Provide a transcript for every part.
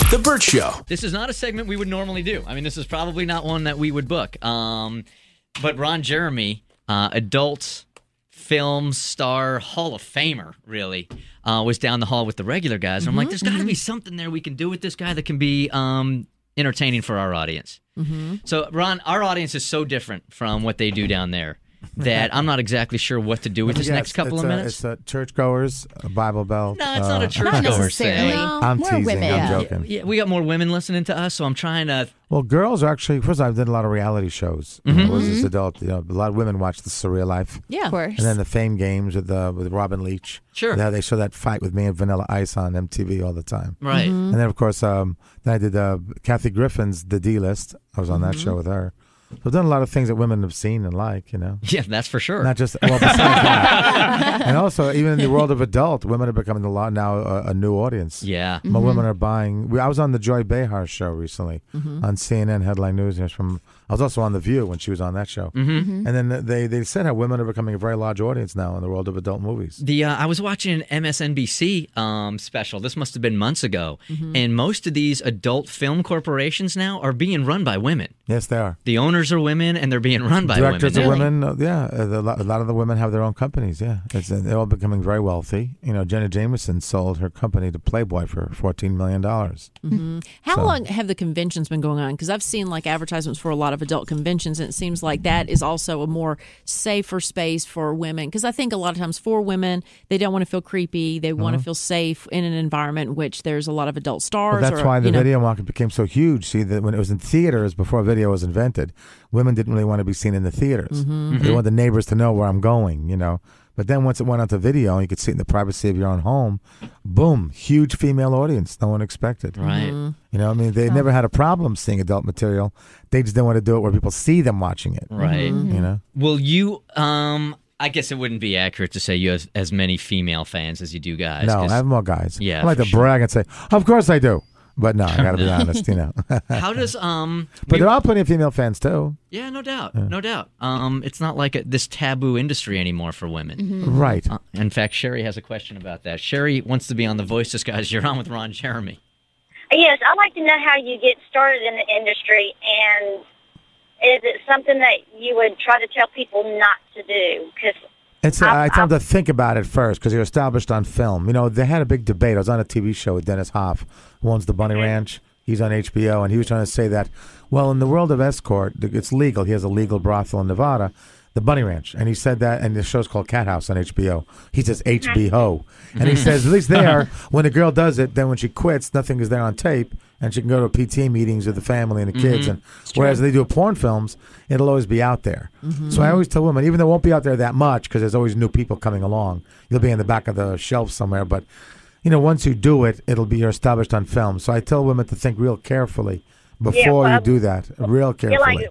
The Burt Show. This is not a segment we would normally do. I mean, this is probably not one that we would book. But Ron Jeremy, adult film star, Hall of Famer, really, was down the hall with the regular guys. And I'm like, there's got to be something there we can do with this guy that can be entertaining for our audience. So, Ron, our audience is so different from what they do down there that I'm not exactly sure what to do with this next couple of minutes. It's churchgoers, a Bible Belt. No, it's not a churchgoer thing. No, I'm more teasing. women. I'm joking. Yeah, we got more women listening to us, so I'm trying to... Well, girls are actually, first I did a lot of reality shows. You know, it was this adult, a lot of women watch The Surreal Life. Yeah, of course. And then the Fame Games with Robin Leach. Sure. They show that fight with me and Vanilla Ice on MTV all the time. Right. And then, of course, then I did Kathy Griffin's The D-List. I was on that show with her. So I've done a lot of things that women have seen and like, you know. Yeah, that's for sure. Not just, well, besides that. And also, even in the world of adult, women are becoming a new audience. Yeah. More women are buying. I was on the Joy Behar show recently on CNN Headline News. I was also on The View when she was on that show. And then they said how women are becoming a very large audience now in the world of adult movies. I was watching an MSNBC special. This must have been months ago. And most of these adult film corporations now are being run by women. Yes, they are. The owners are women, and they're being run by Directors women. are women. Yeah, a lot of the women have their own companies. Yeah, they're all becoming very wealthy. You know, Jenna Jameson sold her company to Playboy for $14 million. How long have the conventions been going on? Because I've seen like advertisements for a lot of adult conventions, and it seems like that is also a more safer space for women. Because I think a lot of times for women, they don't want to feel creepy. They want to feel safe in an environment in which there's a lot of adult stars. Well, that's why the video market became so huge. See, that when it was in theaters before video was invented, women didn't really want to be seen in the theaters. They wanted the neighbors to know where I'm going, you know. But then once it went onto video, and you could see it in the privacy of your own home, boom, huge female audience. No one expected. Right. You know, I mean, they never had a problem seeing adult material. They just didn't want to do it where people see them watching it. Right. You know? Well, you, I guess it wouldn't be accurate to say you have as many female fans as you do guys. No, I have more guys. Yeah, I like for to sure. brag and say, of course I do. But no, I got to be honest, you know. How does But there are plenty of female fans too. Yeah, no doubt, no doubt. It's not like this taboo industry anymore for women. Right. In fact, Sherry has a question about that. Sherry wants to be on The Voices, guys. You're on with Ron Jeremy. Yes, I'd like to know how you get started in the industry, and is it something that you would try to tell people not to do? Because I tell them to think about it first because you're established on film. You know, they had a big debate. I was on a TV show with Dennis Hoff, who owns the Bunny Ranch. He's on HBO, and he was trying to say that, well, in the world of escort, it's legal. He has a legal brothel in Nevada, the Bunny Ranch. And he said that, and the show's called Cat House on HBO. He says HBO. And he says, at least there, when a girl does it, then when she quits, nothing is there on tape, and she can go to PTA meetings with the family and the kids. And whereas they do porn films, it'll always be out there. So I always tell women, even though it won't be out there that much, because there's always new people coming along, you'll be in the back of the shelf somewhere, but you know, once you do it, it'll be established on film. So I tell women to think real carefully before you do that, real carefully.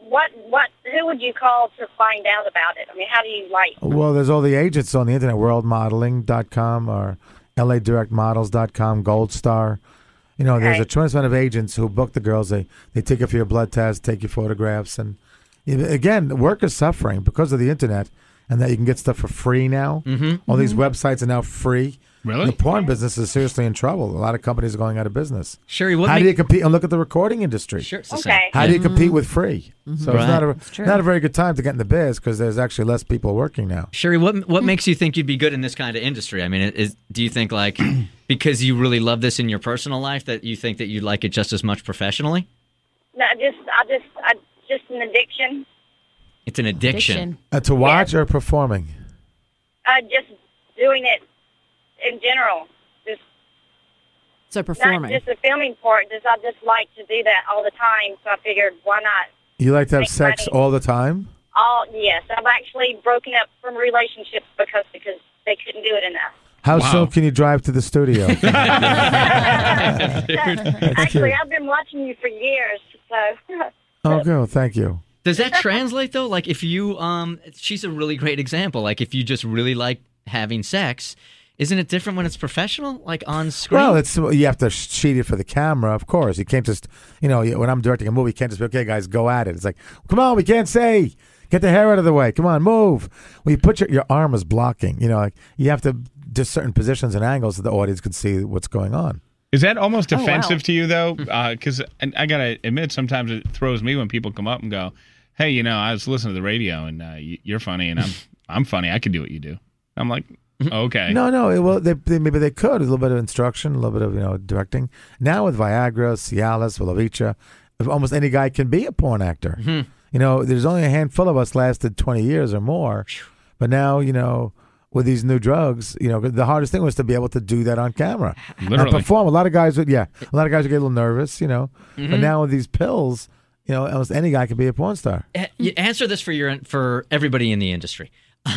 Who would you call to find out about it? I mean, how do you Well, there's all the agents on the internet, worldmodeling.com or LAdirectmodels.com, Gold Star. You know, there's a tremendous amount of agents who book the girls. They take you for your blood test, take your photographs. And again, work is suffering because of the internet and that you can get stuff for free now. All these websites are now free. Really? The porn business is seriously in trouble. A lot of companies are going out of business. Sherry, how do you compete? And look at the recording industry. Sure, it's the same. How do you compete with free? So Right. it's not a very good time to get in the biz because there's actually less people working now. Sherry, what makes you think you'd be good in this kind of industry? I mean, do you think like because you really love this in your personal life that you think that you'd like it just as much professionally? No, just an addiction. It's an addiction. To watch or performing? Just doing it in general. So performing. Not just the filming part. I just like to do that all the time. So I figured, why not? You like to have Make sex money. all the time? Yes. I've actually broken up from relationships because they couldn't do it enough. How soon can you drive to the studio? Actually, I've been watching you for years. So. Oh, good. Thank you. Does that translate though? Like if you, she's a really great example. Like if you just really like having sex, isn't it different when it's professional, like on screen? Well, you have to shoot it for the camera, of course. You can't just, when I'm directing a movie, you can't just be, okay, guys, go at it. It's like, come on, we can't say. Get the hair out of the way. Come on, move. Well, you put your arm is blocking. Like you have to do certain positions and angles so the audience can see what's going on. Is that almost Oh, wow. offensive to you, though? Because I got to admit, sometimes it throws me when people come up and go, hey, you know, I was listening to the radio, and you're funny, and I'm funny. I could do what you do. I'm like, okay. No. Well, maybe they could. A little bit of instruction, a little bit of directing. Now with Viagra, Cialis, Vilovica, almost any guy can be a porn actor. Mm-hmm. You know, there's only a handful of us lasted 20 years or more. But now, you know, with these new drugs, you know, the hardest thing was to be able to do that on camera. Literally. And perform. A lot of guys would get a little nervous, you know. But now with these pills, you know, almost any guy can be a porn star. You answer this for everybody in the industry.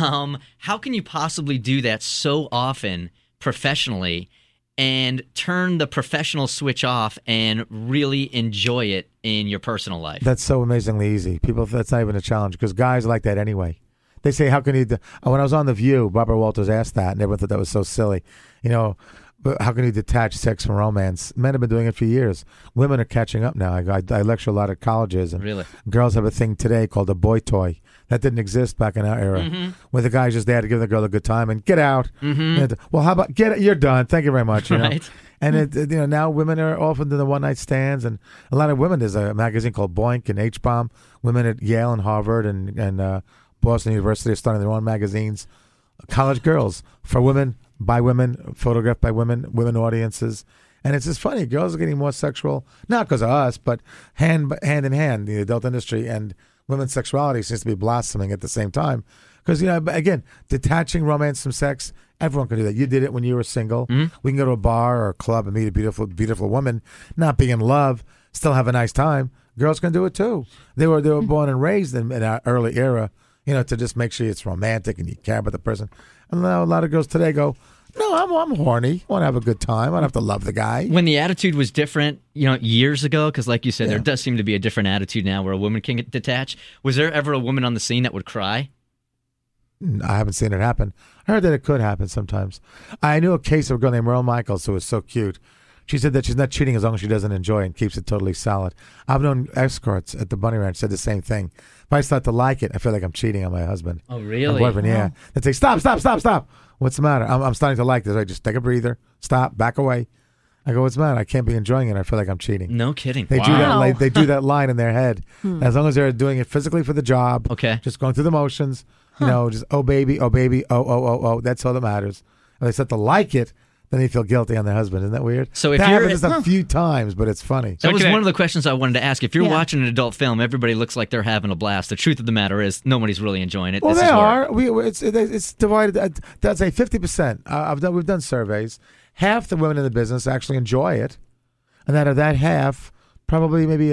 How can you possibly do that so often professionally and turn the professional switch off and really enjoy it in your personal life? That's so amazingly easy. People, that's not even a challenge because guys like that anyway. They say, how can you, when I was on The View, Barbara Walters asked that and everyone thought that was so silly. You know, but how can you detach sex from romance? Men have been doing it for years. Women are catching up now. I lecture a lot at colleges. And Really? girls have a thing today called a boy toy. That didn't exist back in our era. Where the guy's just there to give the girl a good time and get out. And, well, how about, get it? You're done. Thank you very much. You know? Right. And you know, now women are often doing the one night stands, and a lot of women. There's a magazine called Boink and H-Bomb. Women at Yale and Harvard and Boston University are starting their own magazines. College girls for women, by women, photographed by women, women audiences, and it's just funny. Girls are getting more sexual, not because of us, but hand in hand. The adult industry and women's sexuality seems to be blossoming at the same time. Because, you know, again, detaching romance from sex, everyone can do that. You did it when you were single. We can go to a bar or a club and meet a beautiful, beautiful woman, not be in love, still have a nice time. Girls can do it too. They were born and raised in our early era, you know, to just make sure it's romantic and you care about the person. And now a lot of girls today go, no, I'm horny. I want to have a good time. I don't have to love the guy. When the attitude was different, you know, years ago, because like you said, Yeah. there does seem to be a different attitude now where a woman can get detached. Was there ever a woman on the scene that would cry? I haven't seen it happen. I heard that it could happen sometimes. I knew a case of a girl named Merle Michaels who was so cute. She said that she's not cheating as long as she doesn't enjoy it and keeps it totally solid. I've known escorts at the Bunny Ranch said the same thing. If I start to like it, I feel like I'm cheating on my husband. Oh, My really? boyfriend, yeah. They'd say, stop. What's the matter? I'm starting to like this. I just take a breather, stop, back away. I go, what's the matter? I can't be enjoying it. I feel like I'm cheating. No kidding. They do Wow. that. They do that line in their head. As long as they're doing it physically for the job, Okay. just going through the motions. You know, just oh baby, oh. That's all that matters. And they start to like it, then they feel guilty on their husband. Isn't that weird? So if that you're- happens a few times, but it's funny. That was Okay. one of the questions I wanted to ask. If you're Yeah. watching an adult film, everybody looks like they're having a blast. The truth of the matter is nobody's really enjoying it. Well, This they is work. are. It's divided. I'd say 50%. We've done surveys. Half the women in the business actually enjoy it, and out of that half, probably maybe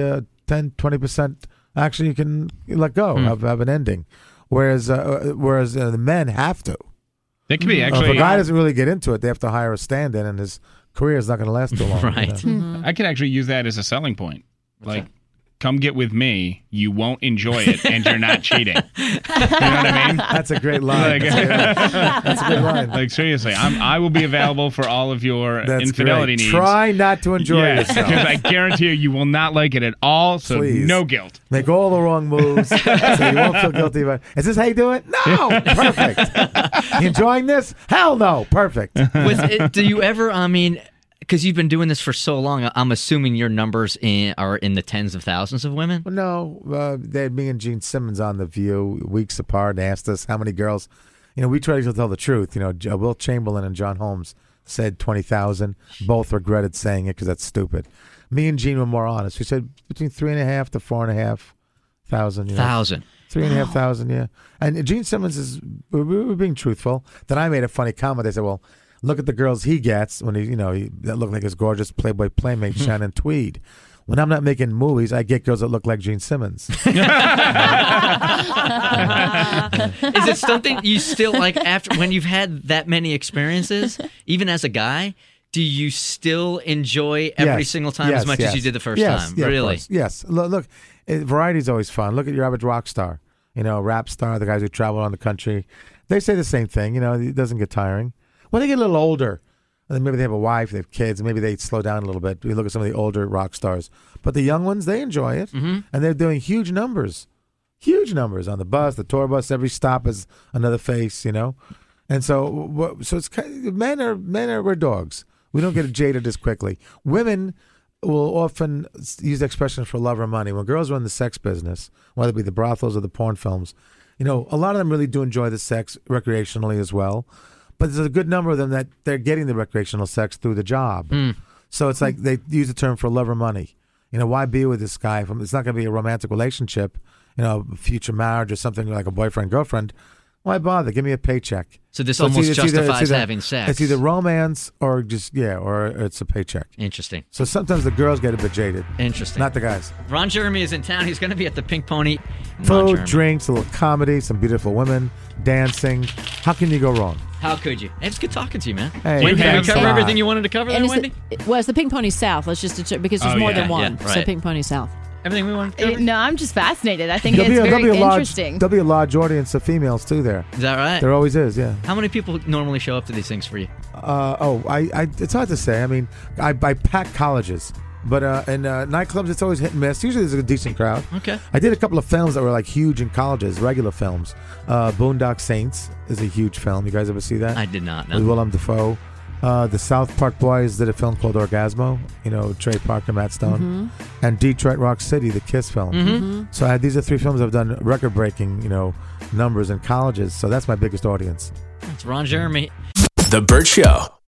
10-20% actually you can let go, have an ending. Whereas the men have to. That could be If actually. a guy doesn't really get into it, they have to hire a stand-in, and his career is not going to last too long. Right. You know? I could actually use that as a selling point. Like, come get with me. You won't enjoy it, and you're not cheating. You know what I mean? That's a great line. Like- That's a good line. Like seriously, I will be available for all of your That's infidelity great. needs. Try not to enjoy Yeah, yourself. because I guarantee you will not like it at all. So Please. no guilt. Make all the wrong moves so you won't feel guilty about it. Is this how you do it? No! Perfect. You enjoying this? Hell no. Perfect. Do you ever, I mean, because you've been doing this for so long, I'm assuming your numbers are in the tens of thousands of women? Well, no, they had me and Gene Simmons on The View weeks apart and asked us how many girls. You know, we try to tell the truth. You know, Will Chamberlain and John Holmes said 20,000. Both regretted saying it because that's stupid. Me and Gene were more honest. We said between 3,500 to 4,500. You know. 1,000. 3,500, yeah. And Gene Simmons we were being truthful. Then I made a funny comment. They said, well, look at the girls he gets when that look like his gorgeous Playboy playmate, Shannon Tweed. When I'm not making movies, I get girls that look like Gene Simmons. Is it something you still like after when you've had that many experiences, even as a guy? Do you still enjoy every Yes, single time yes, as much yes. as you did the first Yes, time? yeah, of Really? course. Yes. Look, variety's always fun. Look at your average rock star, rap star, the guys who travel around the country. They say the same thing. It doesn't get tiring. When they get a little older, and then maybe they have a wife, they have kids, and maybe they slow down a little bit. We look at some of the older rock stars. But the young ones, they enjoy it, and they're doing huge numbers on the bus, the tour bus. Every stop is another face, And so it's kind of, we're dogs. We don't get jaded as quickly. Women will often use the expression for love or money. When girls are in the sex business, whether it be the brothels or the porn films, a lot of them really do enjoy the sex recreationally as well. But there's a good number of them that they're getting the recreational sex through the job. So it's like they use the term for love or money. Why be with this guy? It's not going to be a romantic relationship, future marriage or something like a boyfriend, girlfriend. Why bother? Give me a paycheck. So this almost justifies having sex. It's either romance or or it's a paycheck. Interesting. So sometimes the girls get a bit jaded. Interesting. Not the guys. Ron Jeremy is in town. He's going to be at the Pink Pony. Food, drinks, a little comedy, some beautiful women, dancing. How can you go wrong? How could you? It's good talking to you, man. Hey, Wendy, did we thanks cover a lot. everything you wanted to cover there, Wendy? It's the Pink Pony South. Let's just because there's more than one. right. So Pink Pony South. Everything we wanted to cover? No, I'm just fascinated. I think it's very interesting. There'll be a large audience of females too there. Is that right? There always is, yeah. How many people normally show up to these things for you? It's hard to say. I mean, I pack colleges. But in nightclubs, it's always hit and miss. Usually there's a decent crowd. Okay. I did a couple of films that were like huge in colleges, regular films. Boondock Saints is a huge film. You guys ever see that? I did not, no. With Willem Dafoe. The South Park Boys did a film called Orgasmo. Trey Parker, Matt Stone. And Detroit Rock City, the Kiss film. So these are 3 films I've done record-breaking, numbers in colleges. So that's my biggest audience. It's Ron Jeremy. The Burt Show.